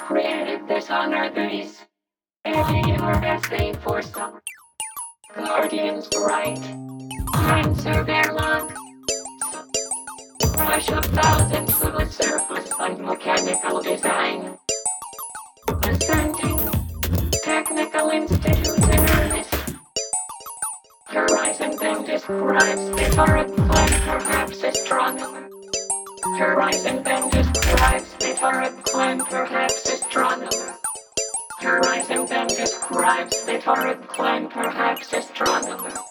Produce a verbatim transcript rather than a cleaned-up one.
created this on Earth is every universe they foresaw. Guardians bright, answer their luck. Rush of thousands to the surface like mechanical design. Ascending, technical institutes in earnest. Horizon Bend describes the torrid climb, perhaps astronomer. Horizon Bend describes the torrid climb, perhaps astronomer. Horizon Bend describes the torrid climb, perhaps astronomer.